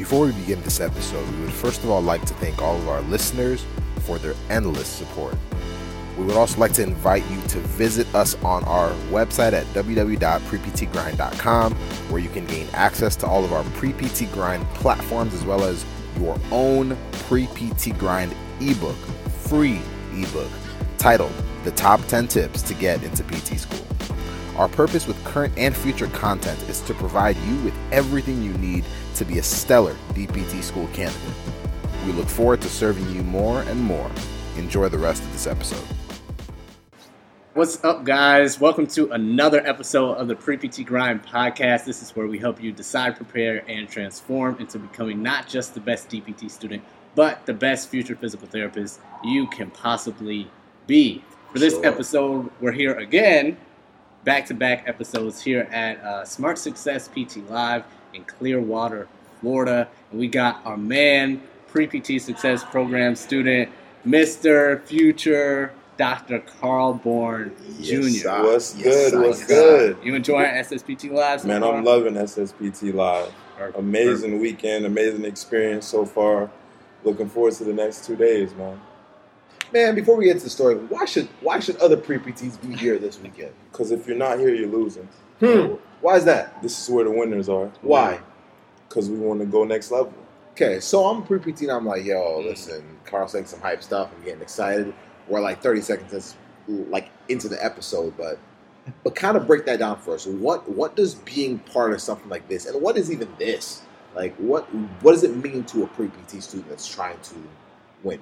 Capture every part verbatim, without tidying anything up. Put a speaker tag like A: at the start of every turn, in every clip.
A: Before we begin this episode, we would first of all like to thank all of our listeners for their endless support. We would also like to invite you to visit us on our website at w w w dot pre p t grind dot com, where you can gain access to all of our Pre-P T Grind platforms, as well as your own Pre-P T Grind ebook, free ebook, titled The Top ten Tips to Get into P T School. Our purpose with current and future content is to provide you with everything you need to be a stellar D P T school candidate. We look forward to serving you more and more. Enjoy the rest of this episode.
B: What's up, guys? Welcome to another episode of the Pre-P T Grind podcast. This is where we help you decide, prepare, and transform into becoming not just the best D P T student, but the best future physical therapist you can possibly be. For this sure. episode, we're here again, back-to-back episodes here at uh, Smart Success P T Live in Clearwater, Florida. And we got our man, Pre-P T Success Program student, Mister Future Doctor Carl Bourne Junior
C: Yes, what's
A: yes,
C: good?
A: sir.
C: What's
A: Yes,
C: good?
B: You enjoying S S P T Live so
C: Man,
B: far?
C: I'm loving S S P T Live.
B: Perfect.
C: Amazing
B: Perfect.
C: weekend, amazing experience so far. Looking forward to the next two days, man.
D: Man, before we get to the story, why should why should other pre-P Ts be here this weekend?
C: Because if you're not here, you're losing.
D: Hmm. Why is that?
C: This is where the winners are.
D: Why?
C: Because we want to go next level.
D: Okay, so I'm a pre-P T and I'm like, yo, listen, Carl's saying some hype stuff. I'm getting excited. We're like thirty seconds that's like into the episode, but but kind of break that down for us. What what does being part of something like this, and what is even this? Like, what what does it mean to a pre-P T student that's trying to win?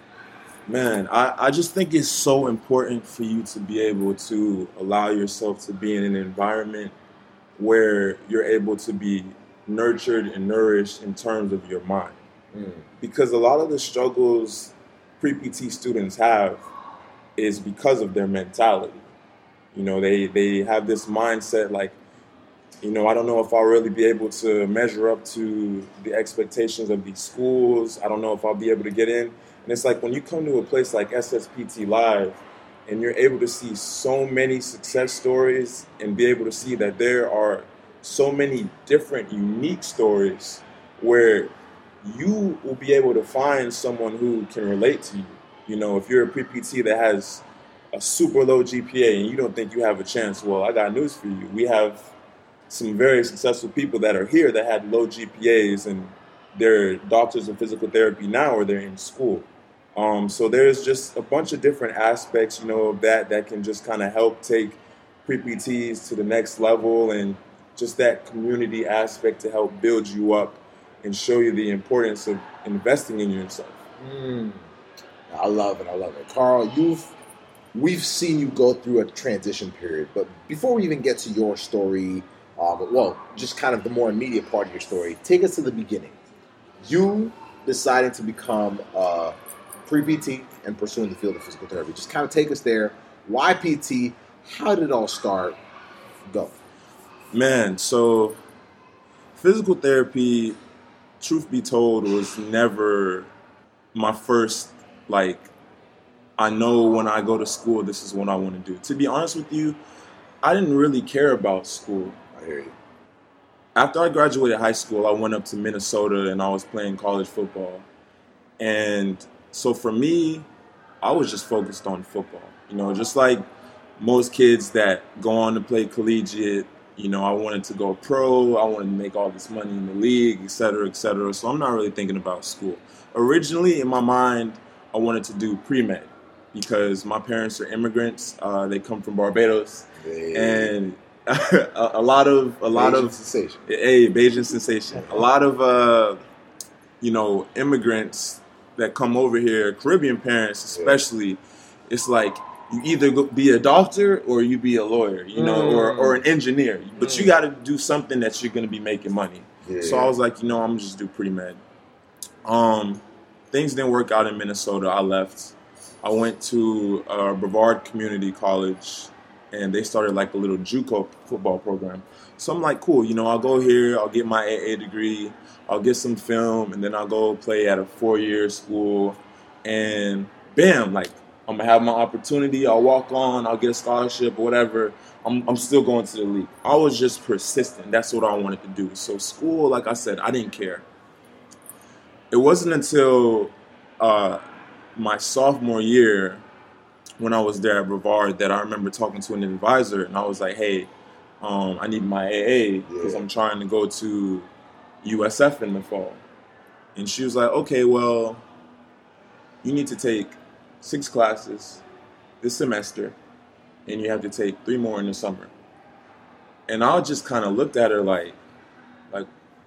C: Man, I, I just think it's so important for you to be able to allow yourself to be in an environment where you're able to be nurtured and nourished in terms of your mind.
D: Mm.
C: Because a lot of the struggles pre-P T students have is because of their mentality. You know, they, they have this mindset like, you know, I don't know if I'll really be able to measure up to the expectations of these schools. I don't know if I'll be able to get in. And it's like when you come to a place like S S P T Live and you're able to see so many success stories and be able to see that there are so many different unique stories where you will be able to find someone who can relate to you. You know, if you're a pre-P T that has a super low G P A and you don't think you have a chance, well, I got news for you. We have some very successful people that are here that had low G P As and they're doctors of physical therapy now or they're in school. Um, so there's just a bunch of different aspects, you know, of that that can just kind of help take pre-P Ts to the next level, and just that community aspect to help build you up and show you the importance of investing in yourself.
D: Mm. I love it. I love it. Carl, you've we've seen you go through a transition period, but before we even get to your story, um, well, just kind of the more immediate part of your story, take us to the beginning. You decided to become a pre-P T and pursuing the field of physical therapy. Just kind of take us there. Why P T? How did it all start? Go.
C: Man, so physical therapy, truth be told, was never my first, like, I know when I go to school, this is what I want to do. To be honest with you, I didn't really care about school.
D: I hear you.
C: After I graduated high school, I went up to Minnesota and I was playing college football. And so for me, I was just focused on football. You know, just like most kids that go on to play collegiate, you know, I wanted to go pro, I wanted to make all this money in the league, et cetera, et cetera. So I'm not really thinking about school. Originally, in my mind, I wanted to do pre-med because my parents are immigrants. Uh, they come from Barbados.
D: Hey.
C: And a, a lot of, a lot
D: Bayesian
C: of,
D: sensation.
C: Hey, Bayesian sensation. A lot of, uh, you know, immigrants that come over here, Caribbean parents especially, yeah. It's like you either go be a doctor or you be a lawyer, you know, mm. or, or an engineer. But mm. you got to do something that you're going to be making money. Yeah. So I was like, you know, I'm just do pre-med. Um, things didn't work out in Minnesota. I left. I went to uh, Brevard Community College, and they started like a little JUCO football program. So I'm like, cool, you know, I'll go here, I'll get my A A degree, I'll get some film, and then I'll go play at a four-year school, and bam, like, I'm going to have my opportunity, I'll walk on, I'll get a scholarship or whatever, I'm, I'm still going to the league. I was just persistent. That's what I wanted to do. So school, like I said, I didn't care. it wasn't until uh, my sophomore year when I was there at Brevard that I remember talking to an advisor, and I was like, hey, um, I need my A A because
D: Yeah.
C: I'm trying to go to U S F in the fall. And she was like, okay, well, you need to take six classes this semester, and you have to take three more in the summer. And I just kind of looked at her like, like,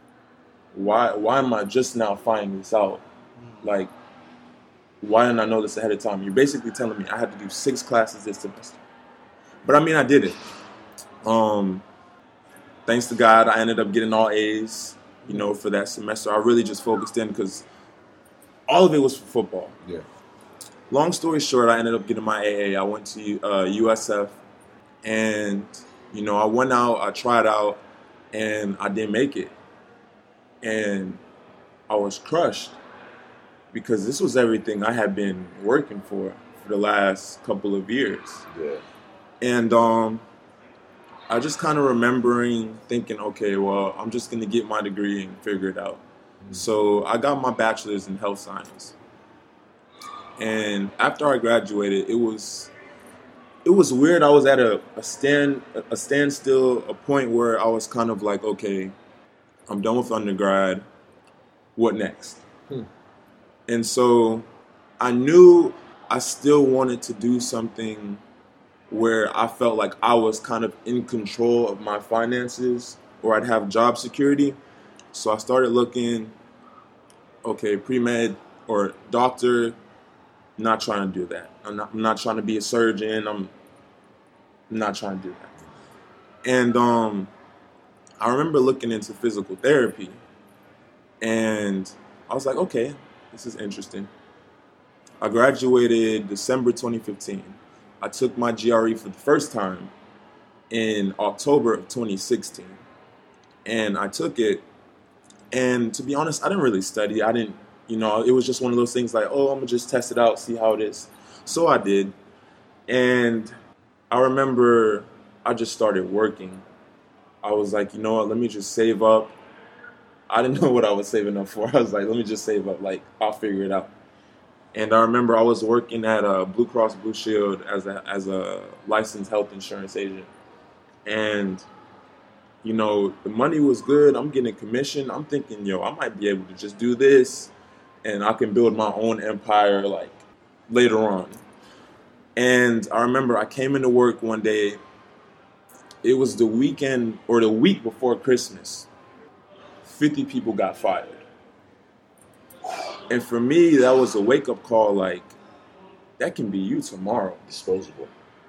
C: why why am I just now finding this out? Like, why didn't I know this ahead of time? You're basically telling me I had to do six classes this semester. But I mean, I did it. Um, thanks to God, I ended up getting all A's, you know, for that semester. I really just focused in because all of it was for football.
D: Yeah.
C: Long story short, I ended up getting my A A. I went to uh, U S F, and, you know, I went out, I tried out, and I didn't make it. And I was crushed because this was everything I had been working for for the last couple of years.
D: Yeah.
C: And um, I just kind of remembering thinking, okay, well, I'm just going to get my degree and figure it out. Mm-hmm. So I got my bachelor's in health science. And after I graduated, it was it was weird. I was at a, a stand a standstill, a point where I was kind of like, okay, I'm done with undergrad. What next?
D: Hmm.
C: And so I knew I still wanted to do something where I felt like I was kind of in control of my finances, or I'd have job security. So I started looking, okay, pre-med or doctor. Not trying to do that. I'm not, I'm not trying to be a surgeon. I'm not trying to do that. And um, I remember looking into physical therapy, and I was like, okay, this is interesting. I graduated December twenty fifteen. I took my G R E for the first time in October of twenty sixteen. And I took it, and to be honest, I didn't really study. I didn't, you know, it was just one of those things like, oh, I'm going to just test it out, see how it is. So I did. And I remember I just started working. I was like, you know what, let me just save up. I didn't know what I was saving up for. I was like, let me just save up. Like, I'll figure it out. And I remember I was working at uh, Blue Cross Blue Shield as a, as a licensed health insurance agent. And, you know, the money was good. I'm getting commission. I'm thinking, yo, I might be able to just do this, and I can build my own empire, like, later on. And I remember I came into work one day. It was the weekend or the week before Christmas. fifty people got fired. And for me, that was a wake-up call, like, that can be you tomorrow.
D: Disposable.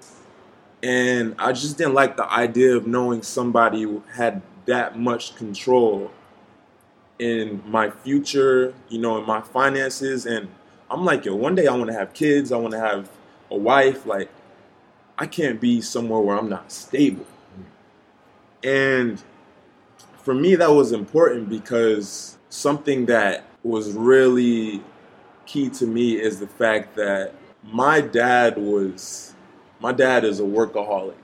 C: And I just didn't like the idea of knowing somebody had that much control in my future, you know, in my finances. And I'm like, yo, one day I want to have kids. I want to have a wife. Like, I can't be somewhere where I'm not stable. And for me, that was important because something that was really key to me is the fact that my dad was, my dad is a workaholic.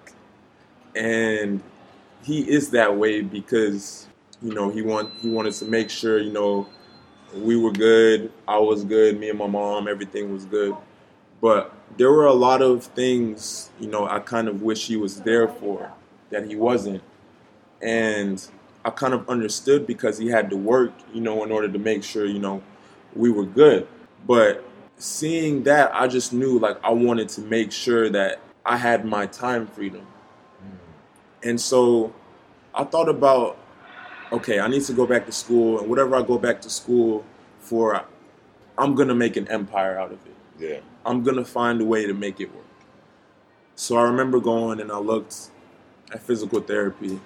C: And he is that way because, you know, he want he wanted to make sure, you know, we were good, I was good, me and my mom, everything was good. But there were a lot of things, you know, I kind of wish he was there for that he wasn't. And I kind of understood because he had to work, you know, in order to make sure, you know, we were good. But seeing that, I just knew, like, I wanted to make sure that I had my time freedom. Mm. And so I thought about, okay, I need to go back to school, and whatever I go back to school for, I'm going to make an empire out of it.
D: Yeah.
C: I'm going to find a way to make it work. So I remember going and I looked at physical therapy,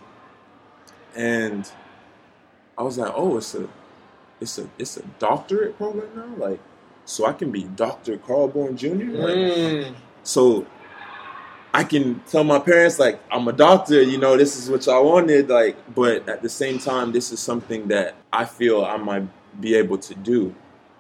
C: and I was like, oh, it's a it's a it's a doctorate program now? Like, so I can be Doctor Carl Bourne Junior? Like,
D: Mm.
C: so I can tell my parents, like, I'm a doctor, you know, this is what y'all wanted, like, but at the same time, this is something that I feel I might be able to do.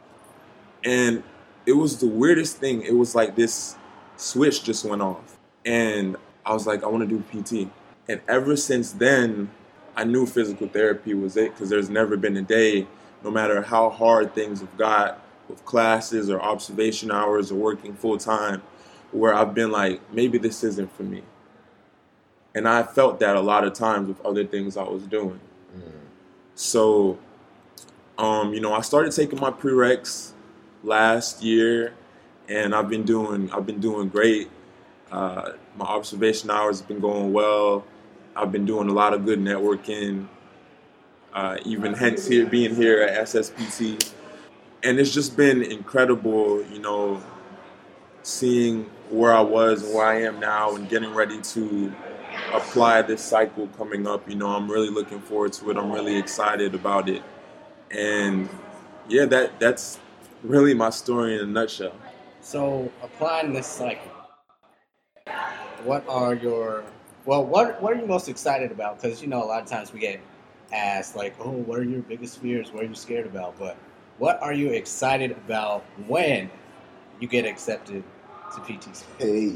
C: And it was the weirdest thing. It was like this switch just went off. And I was like, I want to do P T. And ever since then, I knew physical therapy was it, because there's never been a day no matter how hard things have got with classes or observation hours or working full time, where I've been like, maybe this isn't for me. And I felt that a lot of times with other things I was doing. Mm. So, um, you know, I started taking my prereqs last year, and I've been doing I've been doing great. Uh, my observation hours have been going well. I've been doing a lot of good networking, uh, even hence here being here at S S P T. And it's just been incredible, you know, seeing where I was and where I am now and getting ready to apply this cycle coming up. You know, I'm really looking forward to it. I'm really excited about it. And yeah, that that's really my story in a nutshell.
B: So applying this cycle, what are your, well, what what are you most excited about? Because, you know, a lot of times we get asked like, oh, what are your biggest fears? What are you scared about? But what are you excited about when you get accepted to P T C?
D: Hey.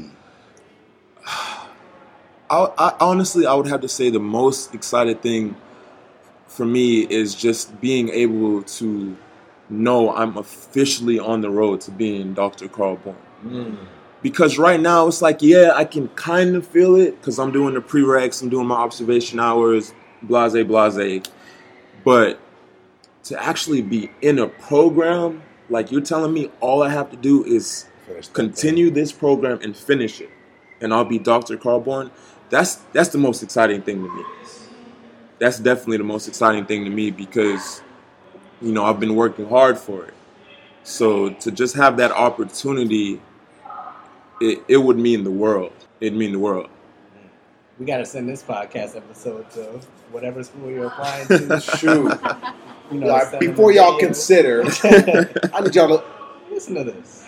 C: I, I honestly, I would have to say the most excited thing for me is just being able to know I'm officially on the road to being Doctor Carl Bourne. Mm. Because right now it's like, yeah, I can kind of feel it because I'm doing the prereqs, I'm doing my observation hours, blase, blase. But to actually be in a program, like you're telling me all I have to do is continue this program and finish it, and I'll be Doctor Carl Bourne. That's that's the most exciting thing to me. That's definitely the most exciting thing to me because, you know, I've been working hard for it. So to just have that opportunity, it, it would mean the world. It'd mean the world.
B: We got to send this podcast episode to whatever school you're applying to.
D: Shoot.
B: You know,
D: like, before y'all video. Consider, I need y'all to
B: listen to this.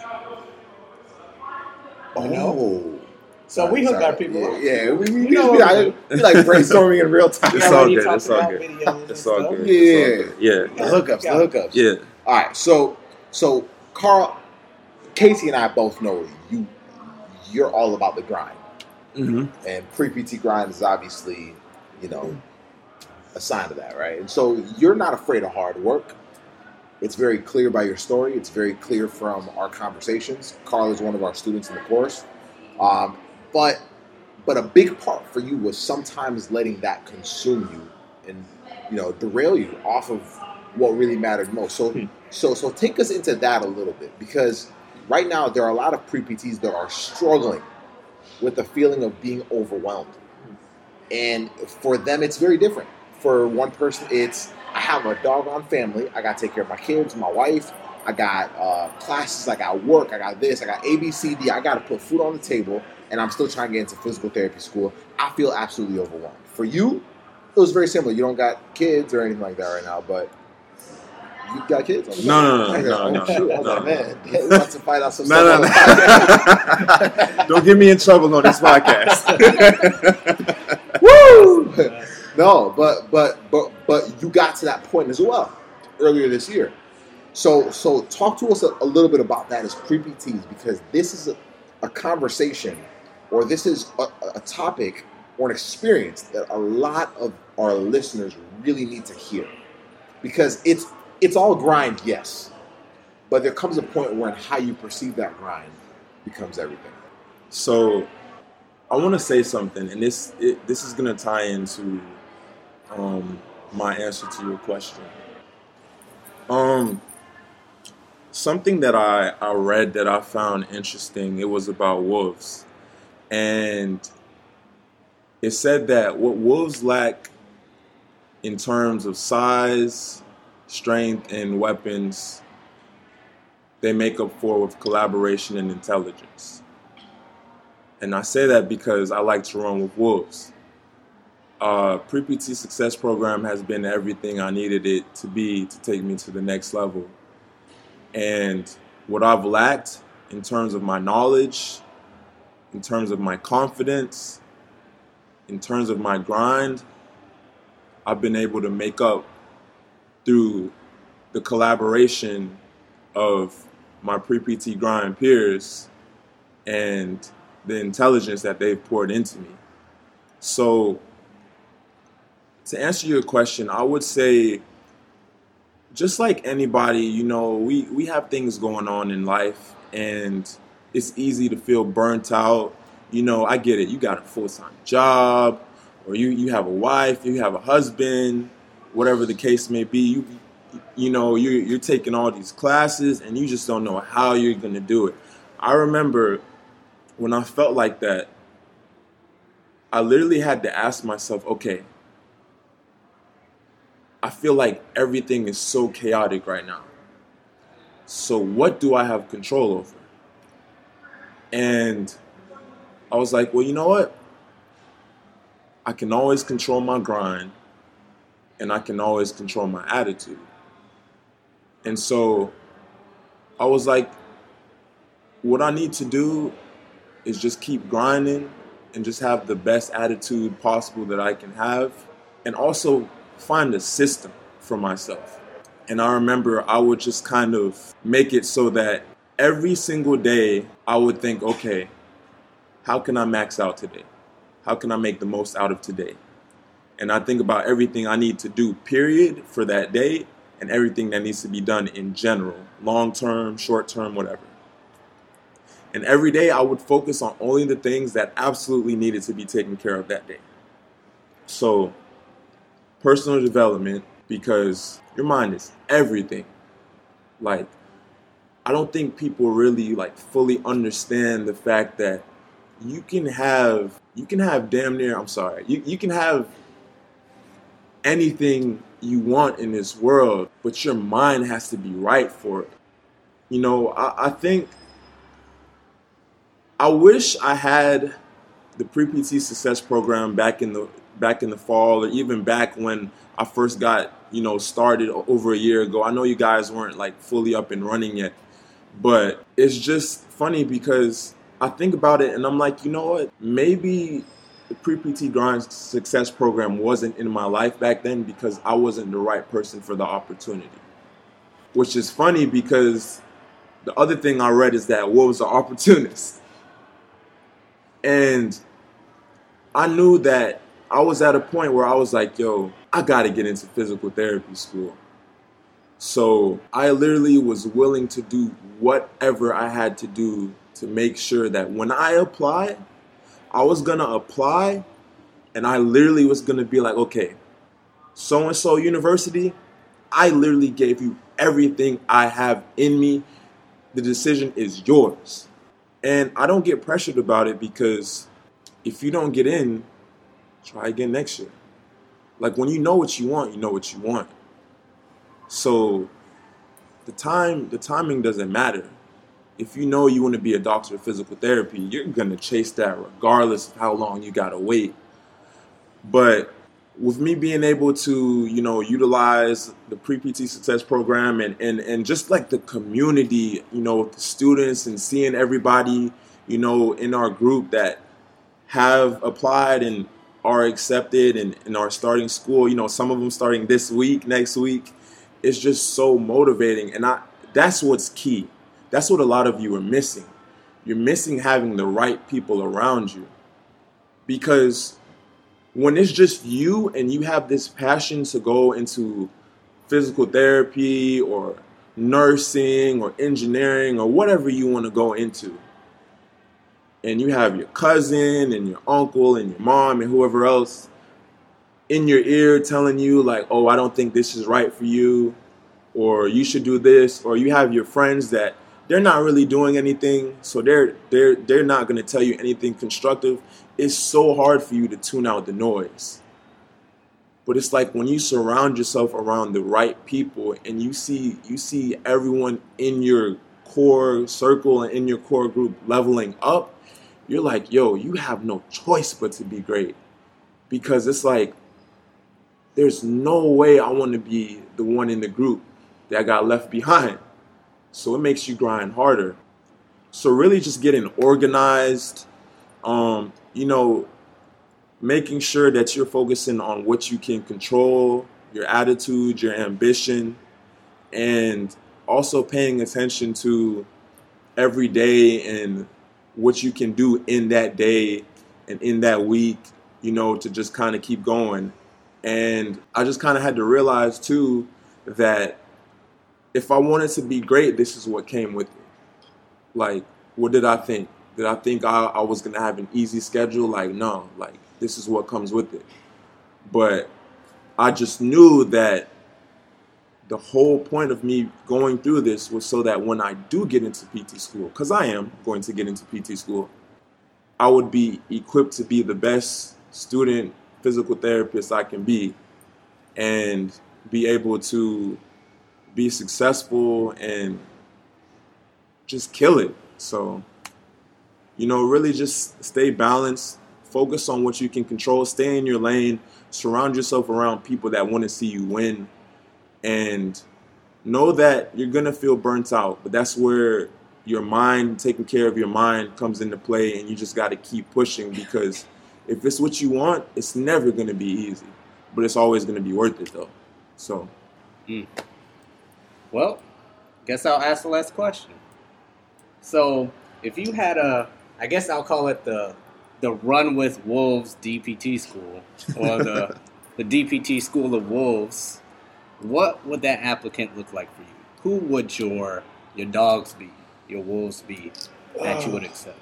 D: Oh.
B: You know? So sorry, we hook
D: sorry.
B: our people
D: yeah,
B: up.
D: Yeah, we, we, we, we, like, we like brainstorming in real time.
C: It's all good. It's all good. It's all good.
D: Yeah.
C: Yeah.
D: The hookups. The hookups.
C: Yeah.
D: All right. So, so Carl, Casey and I both know you. You're all about the grind.
C: Mm-hmm.
D: And pre-P T grind is obviously, you know, a sign of that, right? And so you're not afraid of hard work. It's very clear by your story. It's very clear from our conversations. Carl is one of our students in the course. Um, but but a big part for you was sometimes letting that consume you and, you know, derail you off of what really mattered most. So hmm. so so take us into that a little bit, because right now there are a lot of pre-P Ts that are struggling with the feeling of being overwhelmed. And for them, it's very different. For one person, it's, I have a doggone family. I got to take care of my kids, my wife. I got uh, classes. I got work. I got this. I got A, B, C, D. I got to put food on the table, and I'm still trying to get into physical therapy school. I feel absolutely overwhelmed. For you, it was very similar. You don't got kids or anything like that right now, but you got kids? On the
C: no, no, no,
D: no,
C: no, no,
D: shoot.
C: no,
D: I was
C: no.
D: like, man, we about to find out some
C: no,
D: stuff.
C: No, no. Don't get me in trouble on this podcast.
D: Woo! No, but but but but you got to that point as well earlier this year. So so talk to us a, a little bit about that as pre-P Ts, because this is a, a conversation, or this is a, a topic or an experience that a lot of our listeners really need to hear, because it's it's all grind, yes, but there comes a point when how you perceive that grind becomes everything.
C: So I want to say something, and this it, this is going to tie into um, my answer to your question. Um, something that I, I read that I found interesting, it was about wolves. And it said that what wolves lack in terms of size, strength, and weapons, they make up for with collaboration and intelligence. And I say that because I like to run with wolves. Uh, Pre-P T Success Program has been everything I needed it to be to take me to the next level. And what I've lacked in terms of my knowledge, in terms of my confidence, in terms of my grind, I've been able to make up through the collaboration of my pre-P T grind peers and the intelligence that they've poured into me. So to answer your question, I would say just like anybody, you know, we, we have things going on in life, and it's easy to feel burnt out. You know, I get it. You got a full-time job, or you, you have a wife, you have a husband, whatever the case may be. You you know, you're, you're taking all these classes, and you just don't know how you're going to do it. I remember when I felt like that, I literally had to ask myself, okay, I feel like everything is so chaotic right now. So what do I have control over? And I was like, well, you know what? I can always control my grind, and I can always control my attitude. And so I was like, what I need to do is just keep grinding and just have the best attitude possible that I can have, and also find a system for myself. And I remember I would just kind of make it so that every single day I would think, okay, how can I max out today? How can I make the most out of today? And I think about everything I need to do, period, for that day, and everything that needs to be done in general, long term, short term, whatever. And every day I would focus on only the things that absolutely needed to be taken care of that day. So, personal development, because your mind is everything. Like, I don't think people really like fully understand the fact that you can have, you can have damn near, I'm sorry, you, you can have anything you want in this world, but your mind has to be right for it. You know, I, I think, I wish I had the Pre-P T Success Program back in the back in the fall, or even back when I first got, you know, started over a year ago. I know you guys weren't like fully up and running yet, but it's just funny because I think about it and I'm like, you know what? Maybe the Pre-P T Grind Success Program wasn't in my life back then because I wasn't the right person for the opportunity. Which is funny because the other thing I read is that what was an opportunist? And I knew that I was at a point where I was like, yo, I got to get into physical therapy school. So I literally was willing to do whatever I had to do to make sure that when I apply, I was going to apply and I literally was going to be like, okay, so-and-so university, I literally gave you everything I have in me. The decision is yours. And I don't get pressured about it because if you don't get in, try again next year. Like when you know what you want, you know what you want. So the time, the timing doesn't matter. If you know you want to be a doctor of physical therapy, you're going to chase that regardless of how long you got to wait. But with me being able to, you know, utilize the Pre-P T Success Program and, and, and just like the community, you know, with the students and seeing everybody, you know, in our group that have applied and are accepted and, and are starting school, you know, some of them starting this week, next week, it's just so motivating. And I that's what's key. That's what a lot of you are missing. You're missing having the right people around you. Because when it's just you and you have this passion to go into physical therapy or nursing or engineering or whatever you want to go into, and you have your cousin and your uncle and your mom and whoever else in your ear telling you like, oh, I don't think this is right for you, or you should do this, or you have your friends that they're not really doing anything, so they're they're they're not going to tell you anything constructive. It's so hard for you to tune out the noise. But it's like when you surround yourself around the right people and you see you see everyone in your core circle and in your core group leveling up, you're like, yo, you have no choice but to be great. Because it's like, there's no way I want to be the one in the group that got left behind. So it makes you grind harder. So really just getting organized, um, you know, making sure that you're focusing on what you can control, your attitude, your ambition, and also paying attention to every day and what you can do in that day and in that week, you know, to just kind of keep going. And I just kind of had to realize too that if I wanted to be great, this is what came with it. Like, what did I think? Did I think I, I was going to have an easy schedule? Like, no. Like, this is what comes with it. But I just knew that the whole point of me going through this was so that when I do get into P T school, because I am going to get into P T school, I would be equipped to be the best student physical therapist I can be and be able to be successful and just kill it. So, you know, really just stay balanced, focus on what you can control, stay in your lane, surround yourself around people that want to see you win, and know that you're going to feel burnt out, but that's where your mind, taking care of your mind, comes into play, and you just got to keep pushing, because if it's what you want, it's never going to be easy, but it's always going to be worth it, though. So.
B: Mm. Well, guess I'll ask the last question. So, if you had a, I guess I'll call it the the Run with Wolves D P T school, or the the D P T School of Wolves, what would that applicant look like for you? Who would your your dogs be, your wolves be, that you would accept?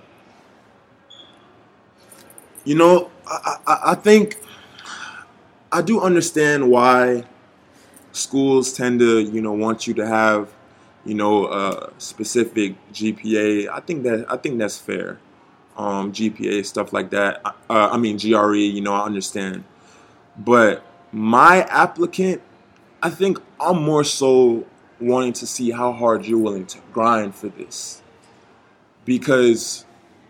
C: You know, I, I, I think I do understand why schools tend to, you know, want you to have, you know, a specific G P A. I think that I think that's fair. Um, G P A, stuff like that. Uh, I mean, G R E, you know, I understand. But my applicant, I think I'm more so wanting to see how hard you're willing to grind for this. Because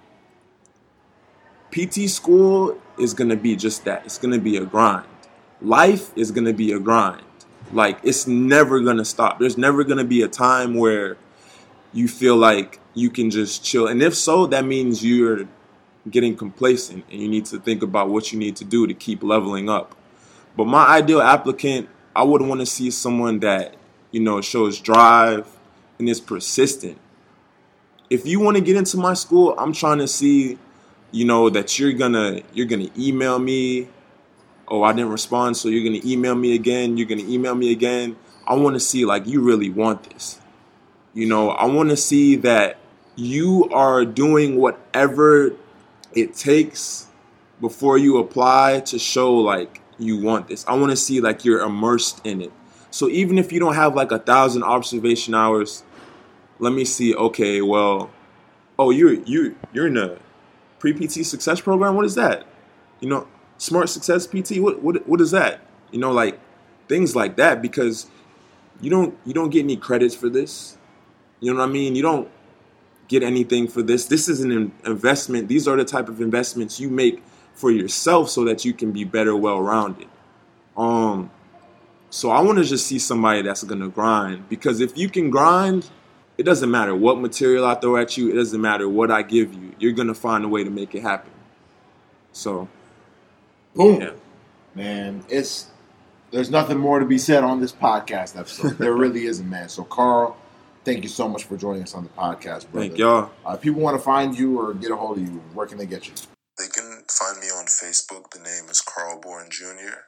C: P T school is going to be just that. It's going to be a grind. Life is going to be a grind. Like, it's never going to stop. There's never going to be a time where you feel like you can just chill. And if so, that means you're getting complacent and you need to think about what you need to do to keep leveling up. But my ideal applicant, I would want to see someone that, you know, shows drive and is persistent. If you want to get into my school, I'm trying to see, you know, that you're gonna you're gonna email me. Oh, I didn't respond, so you're gonna email me again. You're gonna email me again. I want to see like you really want this. You know, I want to see that you are doing whatever it takes before you apply to show like you want this. I want to see like you're immersed in it. So even if you don't have like a thousand observation hours, let me see. Okay, well, oh, you're you you're in a pre-P T success program. What is that? You know, Smart Success P T. What what what is that? You know, like things like that, because you don't you don't get any credits for this. You know what I mean? You don't get anything for this. This is an investment. These are the type of investments you make for yourself so that you can be better, well-rounded. Um, so I want to just see somebody that's going to grind, because if you can grind, it doesn't matter what material I throw at you. It doesn't matter what I give you. You're going to find a way to make it happen. So,
D: boom.
C: Yeah.
D: Man, it's there's nothing more to be said on this podcast episode. There really isn't, man. So, Carl, thank you so much for joining us on the podcast, brother.
C: Thank y'all.
D: Uh, if people want to find you or get a hold of you, where can they get you?
E: They can find me on Facebook. The name is Carl Bourne Junior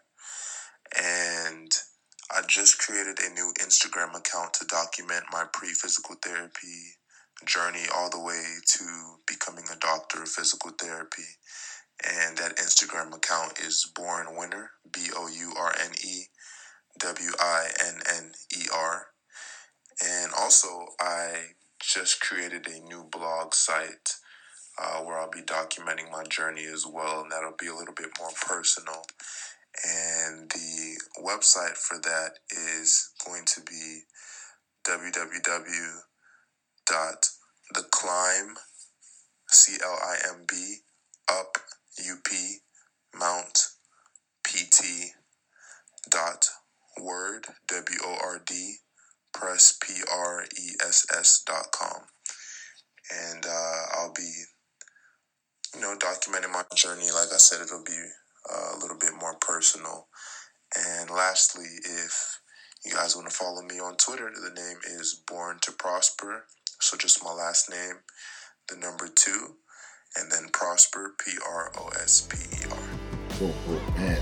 E: And I just created a new Instagram account to document my pre-physical therapy journey all the way to becoming a doctor of physical therapy. And that Instagram account is Bourne Winner, B O U R N E W I N N E R. And also, I just created a new blog site uh, where I'll be documenting my journey as well, and that'll be a little bit more personal. And the website for that is going to be w w w dot the climb, C L I M B, up, U P, Mount, P T, dot, word, W O R D, press, P R E S S dot com. And uh, I'll be, you know, documenting my journey. Like I said, it'll be uh, a little bit more personal. And lastly, if you guys want to follow me on Twitter, the name is Born to Prosper. So just my last name, the number two, and then Prosper, P R O S P E R.
D: Cool, cool. Man,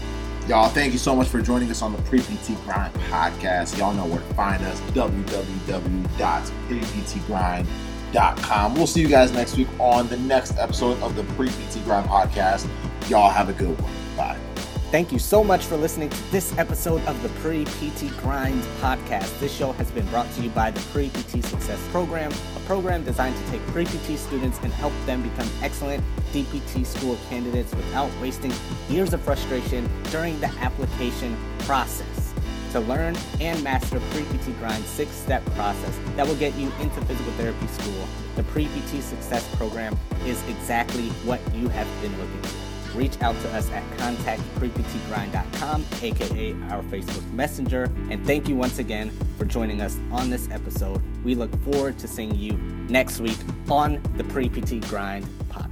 D: Y'all, thank you so much for joining us on the Pre-P T Grind podcast. Y'all know where to find us, w w w dot pre p t grind dot com. We'll see you guys next week on the next episode of the Pre-P T Grind podcast. Y'all have a good one. Bye.
B: Thank you so much for listening to this episode of the Pre-P T Grind podcast. This show has been brought to you by the Pre-P T Success Program, a program designed to take Pre-P T students and help them become excellent D P T school candidates without wasting years of frustration during the application process. To learn and master Pre-P T Grind's six-step process that will get you into physical therapy school, the Pre-P T Success Program is exactly what you have been looking for. Reach out to us at contact pre p t grind dot com, aka our Facebook Messenger. And thank you once again for joining us on this episode. We look forward to seeing you next week on the Pre-P T Grind podcast.